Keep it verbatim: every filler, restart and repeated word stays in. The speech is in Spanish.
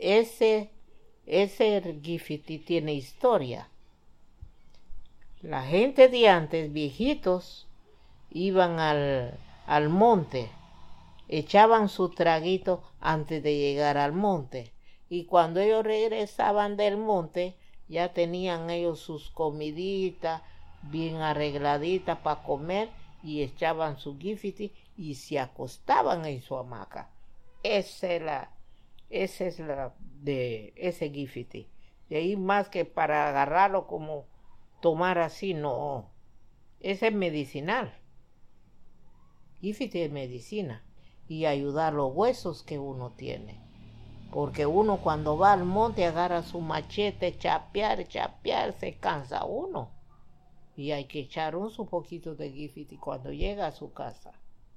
ese, ese gifiti tiene historia. La gente de antes, viejitos, iban al, al monte, echaban su traguito antes de llegar al monte. Y cuando ellos regresaban del monte, ya tenían ellos sus comiditas bien arregladitas para comer y echaban su gifiti y se acostaban en su hamaca. Esa es la, esa es la de ese gifiti. De ahí más que para agarrarlo como tomar así, no. Ese es medicinal. Gifiti es medicina y ayudar los huesos que uno tiene. Porque uno cuando va al monte agarra su machete, chapear, chapear, se cansa uno. Y hay que echar un su poquito de gifiti cuando llega a su casa.